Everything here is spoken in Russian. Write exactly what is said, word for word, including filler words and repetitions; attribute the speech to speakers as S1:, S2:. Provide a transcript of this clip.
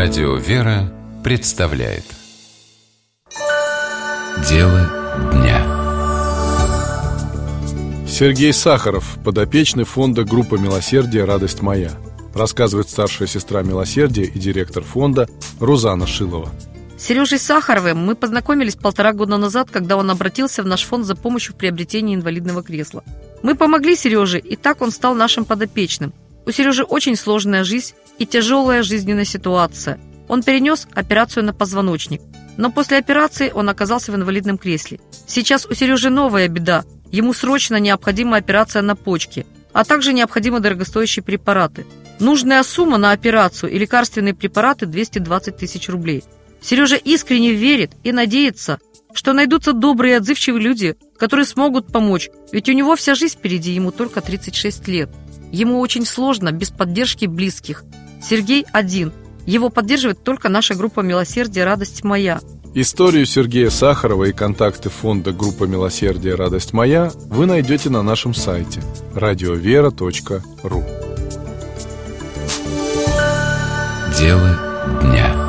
S1: Радио «Вера» представляет Дело дня.
S2: Сергей Сахаров, подопечный фонда «Группа милосердия. Радость моя», рассказывает старшая сестра милосердия и директор фонда Рузана Шилова.
S3: С Сережей Сахаровым мы познакомились полтора года назад, когда он обратился в наш фонд за помощью в приобретении инвалидного кресла. Мы помогли Сереже, и так он стал нашим подопечным. У Сережи очень сложная жизнь и тяжелая жизненная ситуация. Он перенес операцию на позвоночник, но после операции он оказался в инвалидном кресле. Сейчас у Сережи новая беда. Ему срочно необходима операция на почке, а также необходимы дорогостоящие препараты. Нужная сумма на операцию и лекарственные препараты двести двадцать тысяч рублей. Сережа искренне верит и надеется, что найдутся добрые и отзывчивые люди, которые смогут помочь, ведь у него вся жизнь впереди, ему только тридцать шесть лет. Ему очень сложно без поддержки близких. Сергей один. Его поддерживает только наша группа милосердия «Радость моя».
S2: Историю Сергея Сахарова и контакты фонда «Группа милосердия. Радость моя» вы найдете на нашем сайте радиовера точка ру.
S1: Дело дня.